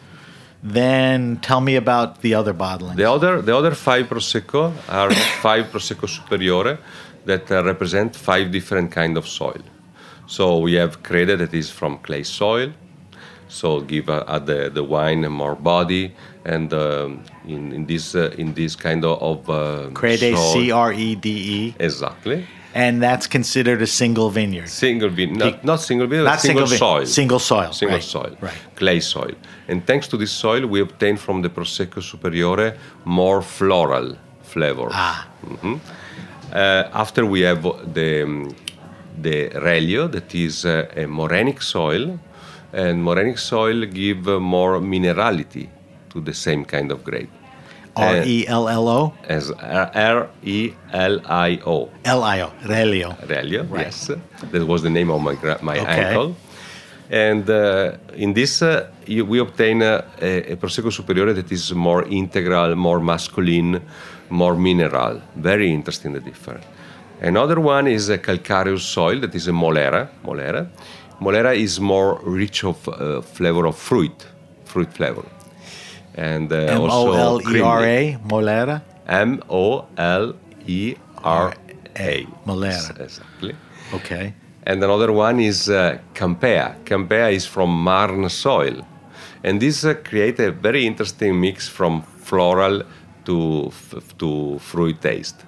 then tell me about the other bottling. The other, the other five Prosecco are five Prosecco Superiore that uh, represent five different kind of soil. So we have Crede that is from clay soil, so give uh, uh, the, the wine more body, and um, in, in this uh, in this kind of, of uh, Crede, soil- C R E D E. Exactly. And that's considered a single vineyard. Single vineyard, not, not single vineyard, Not single, single vin- soil. single soil, Single right, soil. right. Clay soil. And thanks to this soil, we obtain from the Prosecco Superiore more floral flavors. Ah. Mhm. Uh, after we have the, um, the Relio, that is uh, a morenic soil, and morenic soil give uh, more minerality to the same kind of grape. R E L L O? As R E L I O. L I O, Relio. Relio, Right. yes. That was the name of my gra- my Okay. uncle. And uh, in this, uh, you, we obtain uh, a, a Prosecco Superiore that is more integral, more masculine, more mineral. Very interesting, the difference. Another one is a calcareous soil that is a Molera. Molera, Molera is more rich of uh, flavor of fruit, fruit flavor. And uh, M O also L E R creamy. A, Molera. M O L E R A. Molera. Exactly. Okay. And another one is uh, Campea. Campea is from Marne soil. And this uh, create a very interesting mix from floral to, f- to fruit taste.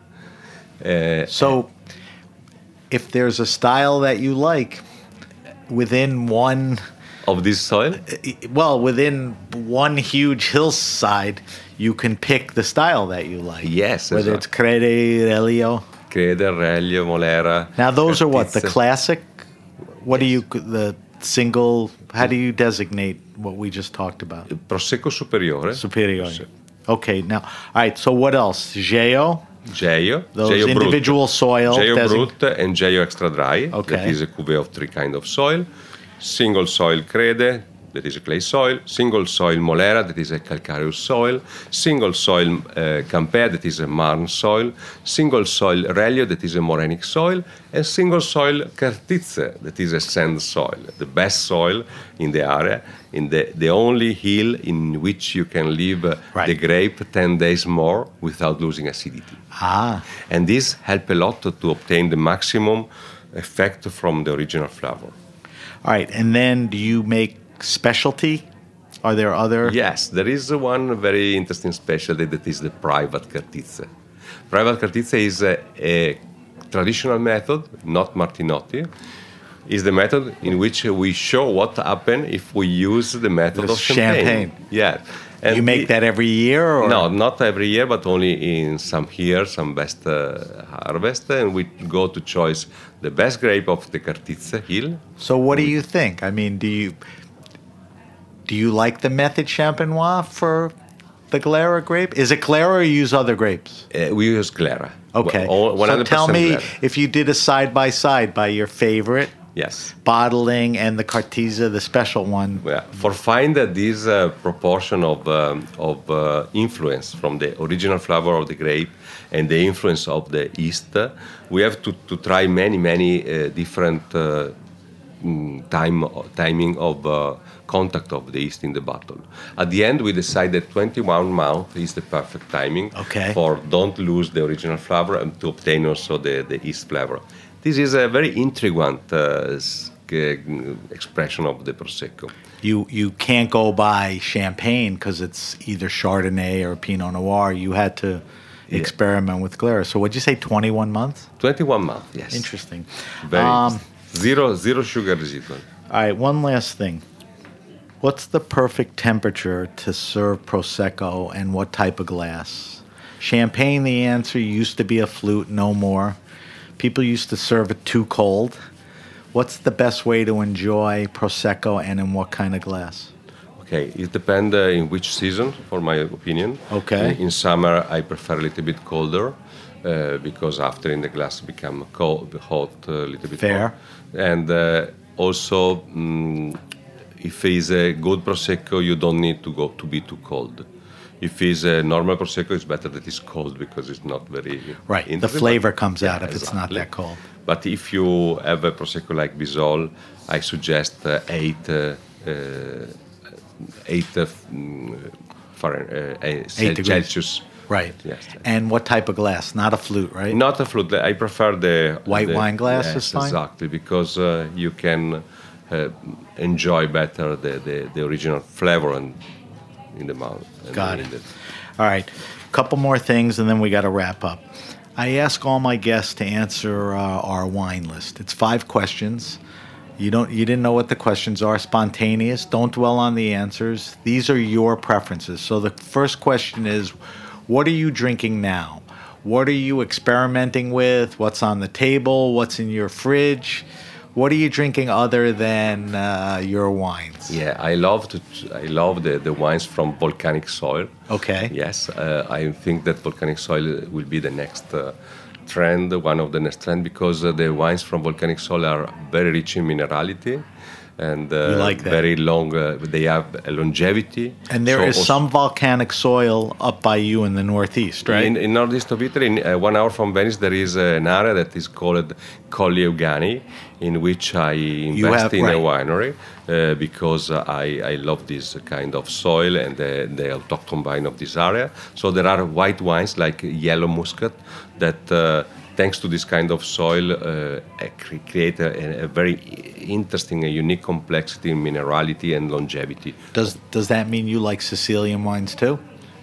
Uh, So, if there's a style that you like within one, of this soil? well, within one huge hillside, you can pick the style that you like. Yes, Whether it's Crede, Relio. Crede, Relio, Molera. Now, those are what? The Cartizze. classic? What do you, the single, how do you designate what we just talked about? Prosecco Superiore. Superior. Okay, now, all right, so what else? Geo? Geio. Those Geio Brut. individual soil. Geio design- Brut and Geio Extra Dry. Okay. That is a cuvée of three kind of soil. Single soil Crede, that is a clay soil. Single soil Molera, that is a calcareous soil. Single soil uh, Campea, that is a Marne soil. Single soil Relio, that is a morenic soil. And single soil Cartizze, that is a sand soil. The best soil in the area, in the, the only hill in which you can leave uh, Right. the grape ten days more without losing acidity. Ah, And this help a lot to, to obtain the maximum effect from the original flavor. all right, and then do you make specialty? Are there other? Yes, there is one very interesting specialty that is the private Cartizze. Private Cartizze is a, a traditional method, not Martinotti. Is the method in which we show what happens if we use the method The of champagne. champagne. Yeah. And You make it- that every year? Or? No, not every year, but only in some years, some best uh, harvest, and we go to choose the best grape of the Cartizze hill. So what do you think? I mean, do you do you like the method Champenois for the Glera grape? Is it Glera or you use other grapes? Uh, we use Glera. Okay. All- So tell one hundred percent me Glera. if you did a side by side by your favorite Yes. bottling, and the Cartesa, the special one. Yeah. For find uh, this uh, proportion of um, of uh, influence from the original flavor of the grape and the influence of the yeast, uh, we have to, to try many many uh, different uh, mm, time timing of uh, contact of the yeast in the bottle. At the end, we decide that twenty-one months is the perfect timing Okay. for don't lose the original flavor and to obtain also the, the yeast flavor. This is a very intriguing uh, s- uh, expression of the Prosecco. You you can't go buy champagne because it's either Chardonnay or Pinot Noir. You had to Yeah. experiment with Glera. So what'd you say, twenty-one months? twenty-one months, yes. Interesting. Very Um, zero zero sugar residual. All right, one last thing. What's the perfect temperature to serve Prosecco and what type of glass? Champagne, the answer used to be a flute, no more. People used to serve it too cold. What's the best way to enjoy Prosecco and in what kind of glass? Okay, it depends uh, in which season, for my opinion. Okay. In, in summer, I prefer a little bit colder uh, because after in the glass become cold, hot, a little bit Fair. hot. And uh, also, mm, if it's a good Prosecco, you don't need to go to be too cold. If it's a normal Prosecco, it's better that it's cold because it's not very Right, the interesting, flavor but- comes out Yeah, if it's not exactly. that cold. But if you have a Prosecco like Bisol, I suggest uh, eight, uh, uh, eight uh, mm, Fahrenheit, uh, eight Eight degrees. Celsius. Right. Yes. And what type of glass? Not a flute, right? Not a flute. I prefer the White the- wine glass yes, is fine? Exactly, because uh, you can uh, enjoy better the, the, the original flavor and in the mouth. and Got in it. the- All right, couple more things and then we got to wrap up. I ask all my guests to answer uh, our wine list. It's five questions. You don't. You didn't know what the questions are. Spontaneous. Don't dwell on the answers. These are your preferences. So the first question is, what are you drinking now? What are you experimenting with? What's on the table? What's in your fridge? What are you drinking other than uh, your wines? Yeah, I love to. I love the, the wines from volcanic soil. Okay. Yes, uh, I think that volcanic soil will be the next uh, trend, one of the next trend, because uh, the wines from volcanic soil are very rich in minerality and uh, You like that. very long. Uh, they have a longevity. And there So is also- some volcanic soil up by you in the northeast, right? In, in northeast of Italy, in, uh, one hour from Venice, there is uh, an area that is called Colli Euganei, in which I invest have- in a right. winery uh, because uh, I, I love this kind of soil and the, the autochthon vine of this area. So there are white wines like yellow muscat that, uh, thanks to this kind of soil, uh, cre- create a, a very interesting, a unique complexity in minerality and longevity. Does does that mean you like Sicilian wines too?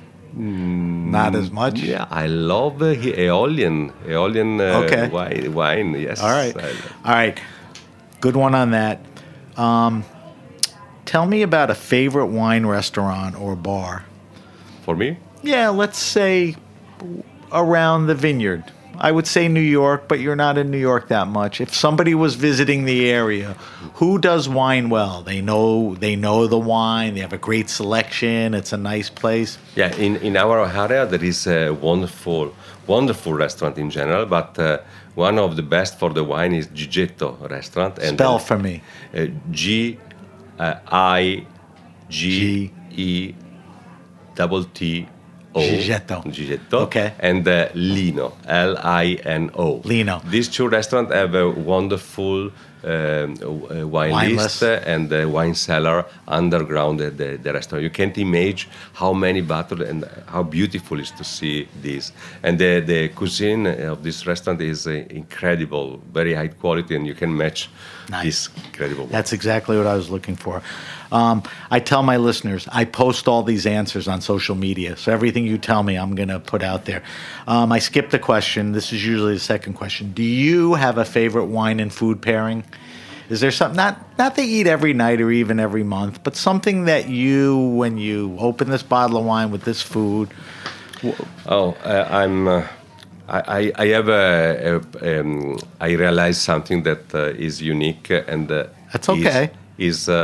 Not as much. Mm, Yeah, I love uh, he- Aeolian, Aeolian uh, Okay. wine, wine. Yes. All right. I- All right. Good one on that. Um, tell me about a favorite wine restaurant or bar. For me, Yeah, let's say around the vineyard. I would say New York, but you're not in New York that much. If somebody was visiting the area, who does wine well? They know they know the wine. They have a great selection. It's a nice place. yeah, in, in our area there is a wonderful, wonderful restaurant in general, but uh, one of the best for the wine is Gigetto restaurant. And Spell uh, for me. Uh, G uh, I G E double T O. Gigetto. Gigetto. Okay. And uh, Lino, L I N O. Lino. These two restaurants have a wonderful um, uh, wine, Wine list list. uh, and a wine cellar underground at the, the restaurant. You can't imagine how many bottles and how beautiful it is to see this. And the, the cuisine of this restaurant is uh, incredible, very high quality, and you can match Nice. this incredible wine. That's exactly what I was looking for. Um, I tell my listeners, I post all these answers on social media. So everything you tell me, I'm going to put out there. Um, I skipped a question. This is usually the second question. Do you have a favorite wine and food pairing? Is there something, not, not that you eat every night or even every month, but something that you, when you open this bottle of wine with this food, Oh, uh, I'm. Uh, I, I I have a, a um, I realize something that uh, is unique and uh, That's okay. Is, is uh,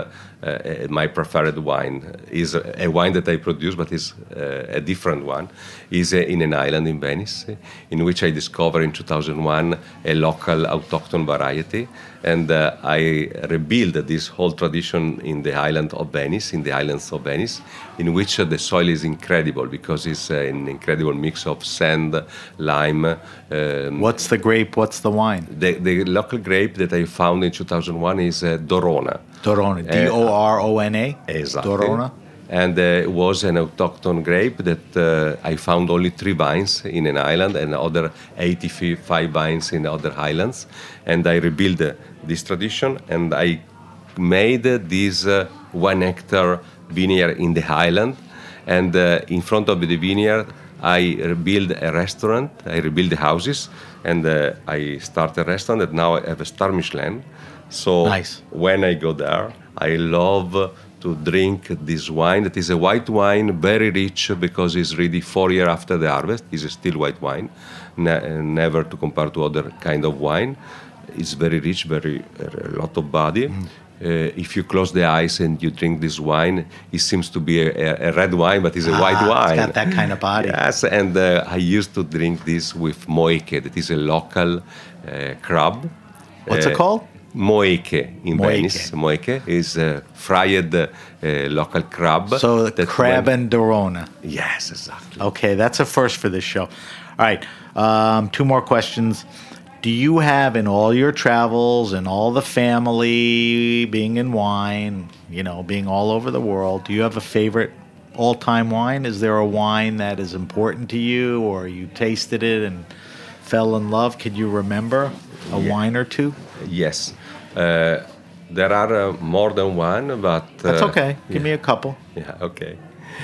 uh, my preferred wine is a, a wine that I produce, but is uh, a different one. Is uh, in an island in Venice, in which I discovered in two thousand one a local autochthon variety, and uh, I rebuilt this whole tradition in the island of Venice, in the islands of Venice, in which uh, the soil is incredible because it's uh, an incredible mix of sand, lime. Um, What's the grape? What's the wine? The, the local grape that I found in two thousand one is uh, Dorona. Dorona, D O R O N A? Exactly. Dorona? And uh, it was an autochthon grape that uh, I found only three vines in an island and other eighty-five vines in other islands. And I rebuilt uh, this tradition, and I made uh, this uh, one hectare vineyard in the island. And uh, in front of the vineyard, I rebuilt a restaurant, I rebuilt the houses, and uh, I started a restaurant that now I have a star Michelin. So nice. When I go there, I love to drink this wine. That is a white wine, very rich because it's ready four years after the harvest. It's a still white wine, ne- never to compare to other kind of wine. It's very rich, very a lot of body. Mm. Uh, if you close the eyes and you drink this wine, it seems to be a, a red wine, but it's a ah, white wine. It's got that kind of body. Yes, and uh, I used to drink this with moeke. That is a local uh, crab. What's uh, it called? Moeke in Moeke. Venice. Moeke is a fried uh, local crab. So the crab went... and Dorona. Yes, exactly. Okay, that's a first for this show. All right, um, two more questions. Do you have in all your travels and all the family, being in wine, you know, being all over the world, do you have a favorite all-time wine? Is there a wine that is important to you, or you tasted it and fell in love? Can you remember a yeah. wine or two? Yes. Uh, there are uh, more than one, but... Uh, That's okay. Give yeah. me a couple. Yeah, okay.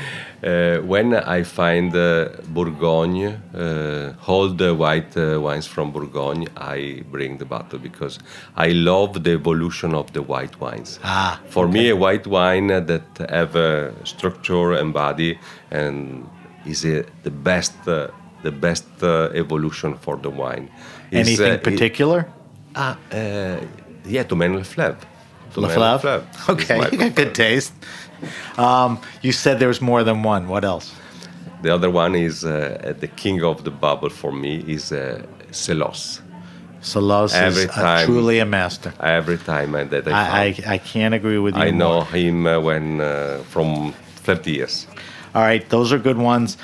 Uh, when I find uh, Bourgogne, uh, old uh, white uh, wines from Bourgogne, I bring the bottle because I love the evolution of the white wines. Ah, For okay. me, a white wine that have a structure and body and is a, the best, uh, the best uh, evolution for the wine. Is, Anything uh, particular? It, ah, uh, yeah, Domaine Leflaive. Leflaive? Okay, you got good taste. Um, you said there was more than one. What else? The other one is uh, the king of the bubble for me is uh, Celos. Celos is a, truly a master. Every time I, that I, I, I I can't agree with you I know more. him uh, when uh, from thirty years. All right, those are good ones.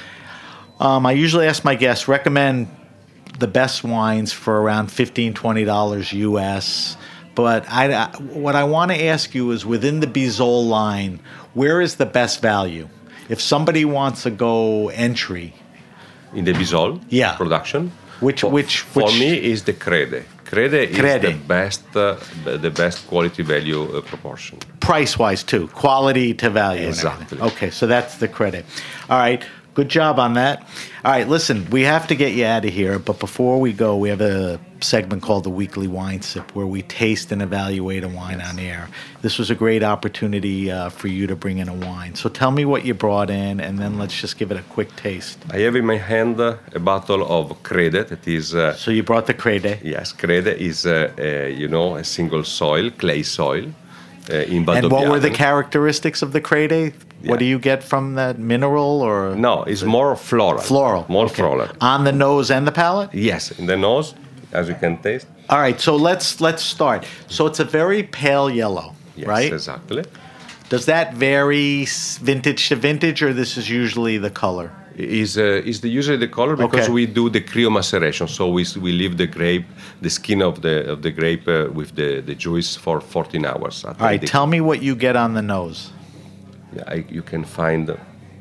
Um, I usually ask my guests recommend the best wines for around fifteen dollars, twenty dollars U S. But I, I, what I want to ask you is within the Bizol line, where is the best value? If somebody wants to go entry. In the Bizol yeah. production? Which, for, which, for which? me is the Crede. Crede, Crede. is the best, uh, the best quality value uh, proportion. Price-wise too, quality to value. Exactly. Okay, so that's the Crede. All right. Good job on that. All right, listen, we have to get you out of here, but before we go, we have a segment called the Weekly Wine Sip where we taste and evaluate a wine yes. on air. This was a great opportunity uh, for you to bring in a wine. So tell me what you brought in, and then let's just give it a quick taste. I have in my hand uh, a bottle of Crede that is... Uh, so you brought the Crede? Yes, Crede is, uh, uh, you know, a single soil, clay soil. Uh, in Valdobbiadene. And what were the characteristics of the Crede? Yeah. What do you get from that, mineral or? No, it's more floral. Floral. More okay. floral. On the nose and the palate? Yes, in the nose, as you can taste. All right, so let's let's start. So it's a very pale yellow, yes, right? Exactly. Does that vary vintage to vintage, or this is usually the color? Is uh, is the usually the color because okay. we do the cryomaceration, so we we leave the grape, the skin of the of the grape uh, with the, the juice for fourteen hours. All right, tell me what you get on the nose. Yeah, I, you can find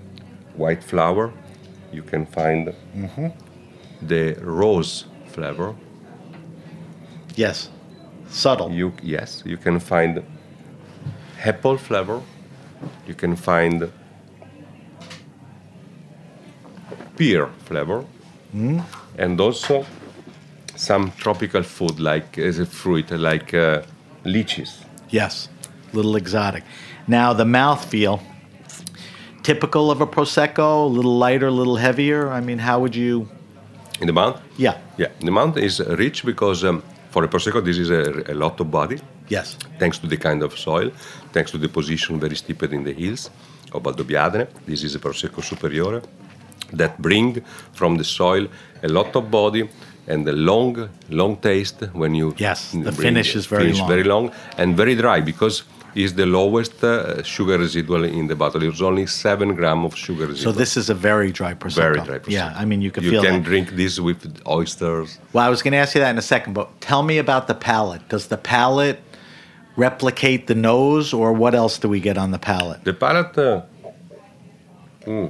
white flower, you can find mm-hmm. the rose flavor. Yes, subtle. You yes, you can find apple flavor. You can find pear flavor, mm. and also some tropical food like as a fruit like uh, lychees. Yes, little exotic. Now the mouthfeel, typical of a prosecco, a little lighter, a little heavier. I mean, how would you? In the mouth? Yeah, yeah. The mouth is rich because um, for a prosecco this is a, a lot of body. Yes. Thanks to the kind of soil, thanks to the position very steep in the hills of Valdobbiadene. This is a Prosecco Superiore that bring from the soil a lot of body and a long, long taste when you... Yes, the bring, finish is very finish long. very long and very dry because it's the lowest uh, sugar residual in the bottle. There's only seven grams of sugar residual. So this is a very dry Prosecco. Very dry Prosecco. Yeah, I mean, you can you feel can that. drink this with oysters. Well, I was going to ask you that in a second, but tell me about the palate. Does the palate replicate the nose, or what else do we get on the palate? The palate... Uh, mm,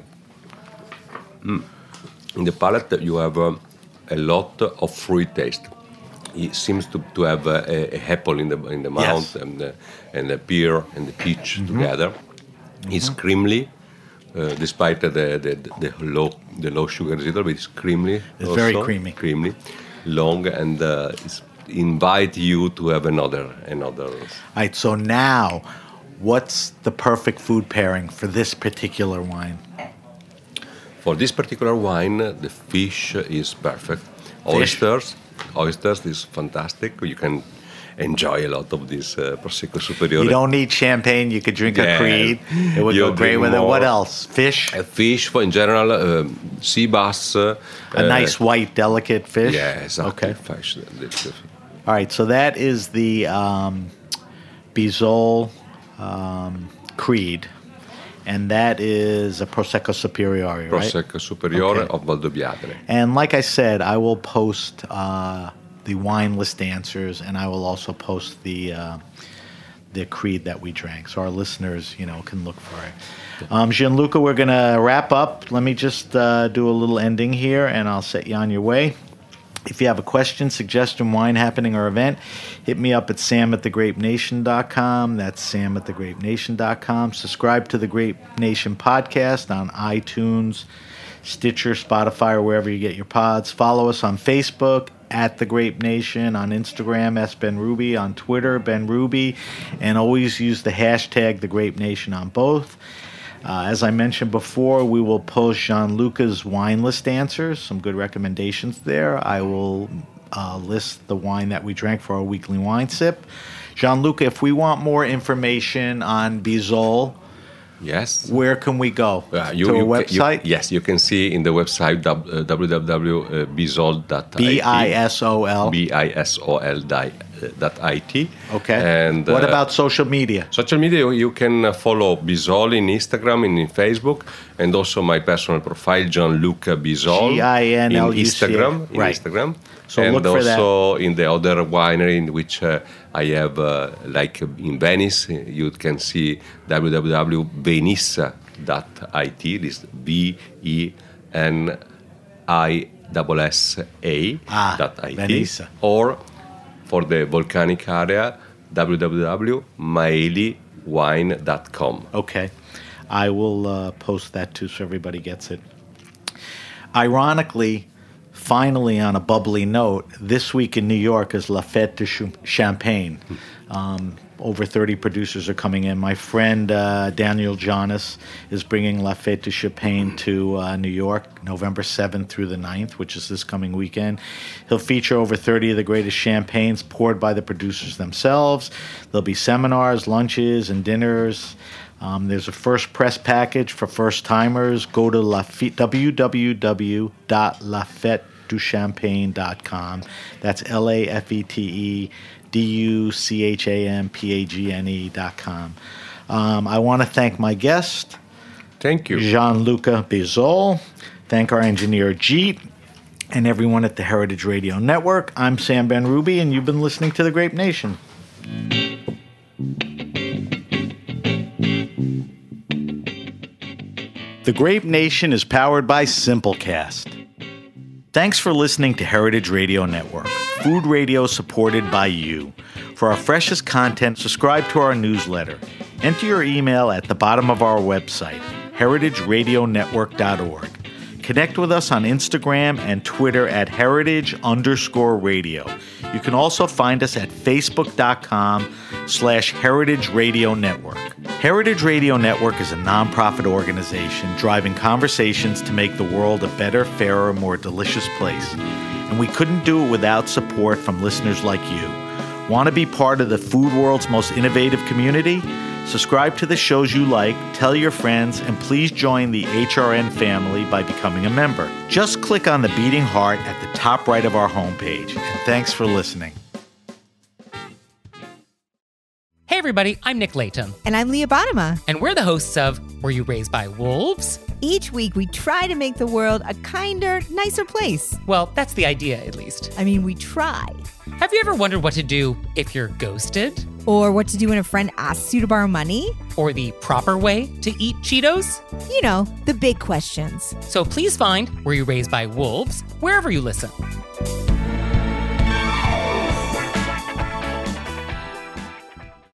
mm, in the palate, you have uh, a lot of fruit taste. It seems to, to have uh, a, a apple in the in the mouth, Yes. and the, and the pear and the peach Mm-hmm. together. It's creamy, uh, despite the, the the low the low sugar residual, but it's creamy. It's also, very creamy. creamy, long, and uh, it's invite you to have another another. All right, so now, what's the perfect food pairing for this particular wine? For this particular wine, uh, the fish is perfect. Oysters, oysters is fantastic. You can enjoy a lot of this uh, Prosecco Superiore. You don't need champagne. You could drink Yeah. a Creed. It would You go great drink with it. What more. else? Fish? Uh, fish, for in general, um, sea bass. Uh, A nice white, delicate fish? Yeah, exactly. Okay. Fish. That's the- All right, so that is the um, Bisol um, Creed, and that is a Prosecco Superiore, right? Prosecco Superiore Okay. of Valdobbiadene. And like I said, I will post uh, the wine list answers, and I will also post the uh, the Creed that we drank, so our listeners, you know, can look for it. Um, Gianluca, we're going to wrap up. Let me just uh, do a little ending here, and I'll set you on your way. If you have a question, suggestion, wine happening, or event, hit me up at sam at the grape nation dot com. That's sam at the grape nation dot com. Subscribe to the Grape Nation podcast on iTunes, Stitcher, Spotify, or wherever you get your pods. Follow us on Facebook at The Grape Nation, on Instagram, S Ben Ruby, on Twitter, Ben Ruby, and always use the hashtag The Grape Nation on both. Uh, as I mentioned before, we will post Gianluca's wine list answers, some good recommendations there. I will uh, list the wine that we drank for our weekly wine sip. Gianluca, if we want more information on Bisol, Yes. where can we go? Uh, you, to a you ca- website? you- yes, you can see in the website w- uh, w w w dot bisol dot i t. B I S O L. B I S O L dot I T. Okay. And what uh, about social media? social media? You- You can uh, follow Bisol in Instagram and in Facebook, and also my personal profile, Gianluca Bisol, G I N L U in C A. Instagram. In Right. Instagram. So and look for that. also in the other winery in which uh, I have, uh, like uh, in Venice, you can see w w w dot venissa dot I T. This B E N I S S A Ah, dot I T. Venissa. Or for the volcanic area, w w w dot maeli wine dot com. Okay. I will uh, post that too so everybody gets it. Ironically, finally, on a bubbly note, this week in New York is La Fête de Ch- Champagne. Um, over thirty producers are coming in. My friend uh, Daniel Jonas is bringing La Fête de Champagne to uh, New York November seventh through the ninth, which is this coming weekend. He'll feature over thirty of the greatest champagnes poured by the producers themselves. There'll be seminars, lunches, and dinners. Um, there's a first press package for first timers. Go to Lafite, w w w dot la fete du champagne dot com. That's L A F E T E D U C H A M P A G N E dot com. Um, I want to thank my guest, Thank you. Gianluca Bisol. Thank our engineer, Jeet, and everyone at the Heritage Radio Network. I'm Sam Ben Ruby, and you've been listening to The Grape Nation. The Grape Nation is powered by Simplecast. Thanks for listening to Heritage Radio Network, food radio supported by you. For our freshest content, subscribe to our newsletter. Enter your email at the bottom of our website, heritage radio network dot org. Connect with us on Instagram and Twitter at heritage underscore radio. You can also find us at facebook.com slash heritage radio network. Heritage Radio Network is a nonprofit organization driving conversations to make the world a better, fairer, more delicious place. And we couldn't do it without support from listeners like you. Want to be part of the food world's most innovative community? Subscribe to the shows you like, tell your friends, and please join the H R N family by becoming a member. Just click on the beating heart at the top right of our homepage. And thanks for listening. Hey everybody, I'm Nick Latham. And I'm Leah Bottima. And we're the hosts of Were You Raised by Wolves? Each week we try to make the world a kinder, nicer place. Well, that's the idea, at least. I mean, we try. Have you ever wondered what to do if you're ghosted? Or what to do when a friend asks you to borrow money? Or the proper way to eat Cheetos? You know, the big questions. So please find Were You Raised by Wolves wherever you listen.